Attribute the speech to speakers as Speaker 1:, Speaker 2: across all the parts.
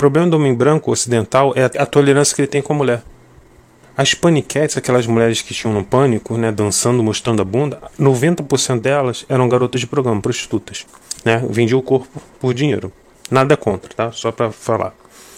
Speaker 1: problema do homem branco ocidental é a tolerância que ele tem com a mulher. As paniquetes, aquelas mulheres que tinham no Pânico, né, dançando, mostrando a bunda, 90% delas eram garotas de programa, prostitutas, né, vendiam o corpo por dinheiro. Nada contra, tá? Só pra falar.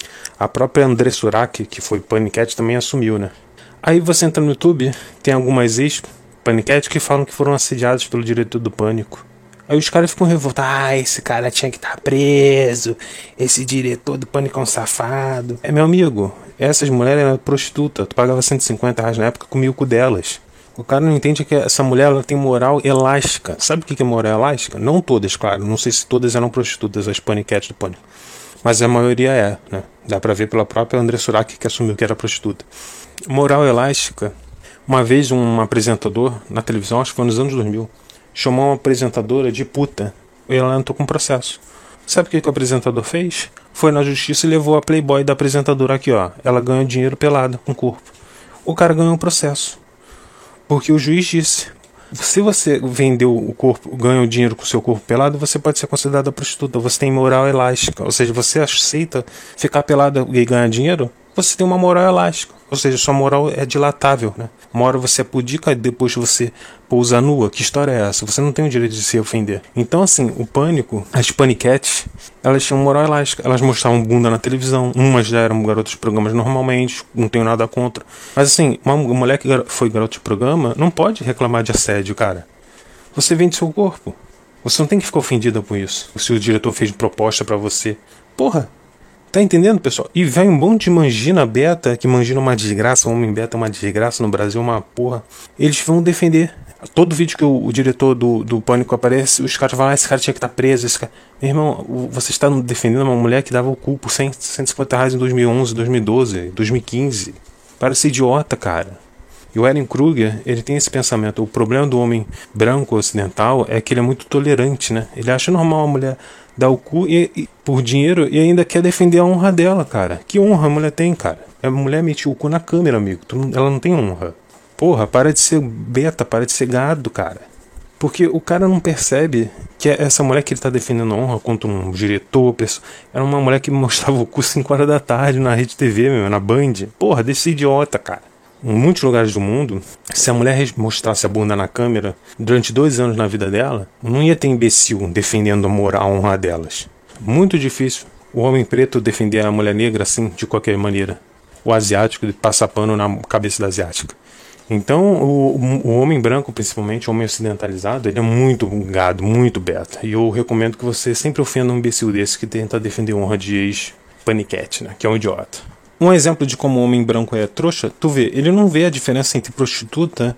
Speaker 1: A própria André Surak, que foi paniquete, também assumiu, né? Aí você entra no YouTube, tem algumas ex-paniquetes que falam que foram assediadas pelo diretor do Pânico. Aí os caras ficam revoltados, esse cara tinha que estar preso, esse diretor do Pânico é um safado. Meu amigo, essas mulheres eram prostitutas, tu pagava R$150 na época, comia o cu delas. O cara não entende que essa mulher ela tem moral elástica. Sabe o que é moral elástica? Não todas, claro, não sei se todas eram prostitutas, as paniquetes do Pânico. Mas a maioria é, né? Dá pra ver pela própria André Surak que assumiu que era prostituta. Moral elástica. Uma vez um apresentador na televisão, acho que foi nos anos 2000, chamou uma apresentadora de puta. E ela entrou com processo. Sabe o que o apresentador fez? Foi na justiça e levou a Playboy da apresentadora aqui, ó. Ela ganhou dinheiro pelada com o corpo. O cara ganhou um processo. Porque o juiz disse: se você vendeu o corpo, ganhou dinheiro com o seu corpo pelado, você pode ser considerada prostituta. Você tem moral elástica. Ou seja, você aceita ficar pelada e ganhar dinheiro? Você tem uma moral elástica. Ou seja, sua moral é dilatável, né? Uma hora você é pudica e depois você pousa nua. Que história é essa? Você não tem o direito de se ofender. Então, assim, o Pânico, as paniquetes, elas tinham moral elástica. Elas mostravam bunda na televisão. Umas já eram garotas de programas normalmente. Não tenho nada contra. Mas, assim, uma mulher que foi garota de programa não pode reclamar de assédio, cara. Você vende seu corpo. Você não tem que ficar ofendida por isso. Se o diretor fez proposta pra você. Porra! Tá entendendo, pessoal? E vem um monte de mangina beta, que mangina uma desgraça, o homem beta é uma desgraça, no Brasil uma porra. Eles vão defender. Todo vídeo que o diretor do Pânico aparece, os caras falam, esse cara tinha que estar preso, esse cara... Meu irmão, você está defendendo uma mulher que dava o cu por R$150 em 2011, 2012, 2015. Para ser idiota, cara. E o Eren Kruger, ele tem esse pensamento. O problema do homem branco ocidental é que ele é muito tolerante, né? Ele acha normal a mulher dar o cu por dinheiro e ainda quer defender a honra dela, cara. Que honra a mulher tem, cara? A mulher metiu o cu na câmera, amigo. Ela não tem honra. Porra, para de ser beta, para de ser gado, cara. Porque o cara não percebe que essa mulher que ele tá defendendo a honra contra um diretor, era uma mulher que mostrava o cu 5 horas da tarde na Rede TV, meu, na Band. Porra, desse idiota, cara. Em muitos lugares do mundo, se a mulher mostrasse a bunda na câmera durante 2 anos na vida dela, não ia ter imbecil defendendo a moral, a honra delas. Muito difícil o homem preto defender a mulher negra assim, de qualquer maneira. O asiático passar pano na cabeça da asiática. Então, o homem branco, principalmente, o homem ocidentalizado, ele é muito gado, muito beta. E eu recomendo que você sempre ofenda um imbecil desse que tenta defender a honra de ex-paniquete, né? Que é um idiota. Um exemplo de como o homem branco é trouxa, tu vê, ele não vê a diferença entre prostituta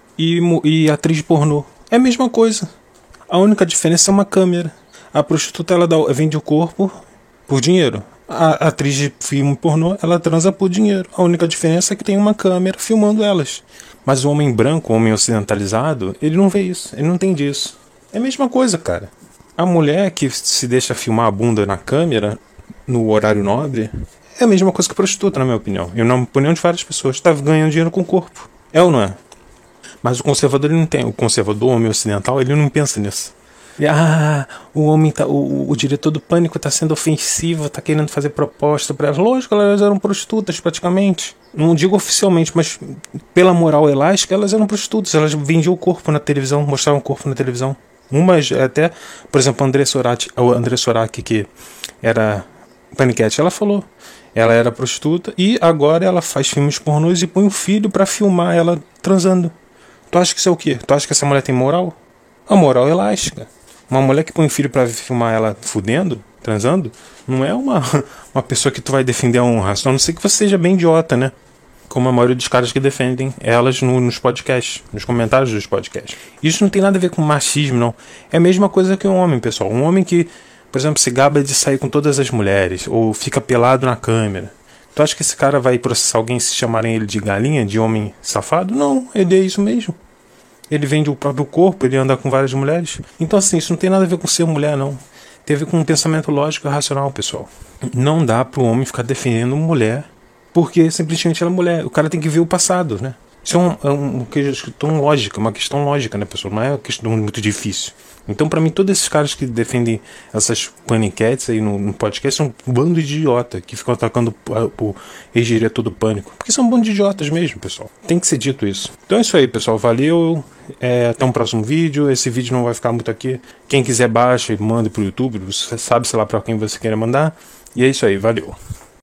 Speaker 1: e atriz pornô. É a mesma coisa. A única diferença é uma câmera. A prostituta, ela vende o corpo por dinheiro. A atriz de filme pornô, ela transa por dinheiro. A única diferença é que tem uma câmera filmando elas. Mas o homem branco, o homem ocidentalizado, ele não vê isso, ele não entende isso. É a mesma coisa, cara. A mulher que se deixa filmar a bunda na câmera, no horário nobre, é a mesma coisa que prostituta, na minha opinião. E na opinião de várias pessoas. Está ganhando dinheiro com o corpo. É ou não é? Mas o conservador, ele não tem. O conservador, o homem ocidental, ele não pensa nisso. E, o homem o diretor do Pânico está sendo ofensivo, está querendo fazer proposta para elas. Lógico, elas eram prostitutas praticamente. Não digo oficialmente, mas pela moral elástica, elas eram prostitutas. Elas vendiam o corpo na televisão, mostravam o corpo na televisão. Umas até, por exemplo, a André Surak, que era paniquete, ela falou. Ela era prostituta e agora ela faz filmes pornôs e põe um filho pra filmar ela transando. Tu acha que isso é o quê? Tu acha que essa mulher tem moral? A moral é elástica. Uma mulher que põe um filho pra filmar ela fudendo, transando, não é uma pessoa que tu vai defender a honra. Só não ser que você seja bem idiota, né? Como a maioria dos caras que defendem elas nos podcasts, nos comentários dos podcasts. Isso não tem nada a ver com machismo, não. É a mesma coisa que um homem, pessoal. Um homem que, por exemplo, se gaba de sair com todas as mulheres, ou fica pelado na câmera. Tu acha que esse cara vai processar alguém se chamarem ele de galinha, de homem safado? Não, ele é isso mesmo. Ele vende o próprio corpo, ele anda com várias mulheres. Então, assim, isso não tem nada a ver com ser mulher, não. Tem a ver com um pensamento lógico e racional, pessoal. Não dá pro homem ficar defendendo mulher, porque simplesmente ela é mulher. O cara tem que ver o passado, né? Isso é uma questão lógica, né, pessoal? Não é uma questão muito difícil. Então, pra mim, todos esses caras que defendem essas paniquetes aí no podcast são um bando de idiota que ficam atacando o ex-diretor do Pânico. Porque são um bando de idiotas mesmo, pessoal. Tem que ser dito isso. Então é isso aí, pessoal. Valeu. Até um próximo vídeo. Esse vídeo não vai ficar muito aqui. Quem quiser baixa e manda pro YouTube. Você sabe, sei lá, pra quem você queira mandar. E é isso aí. Valeu.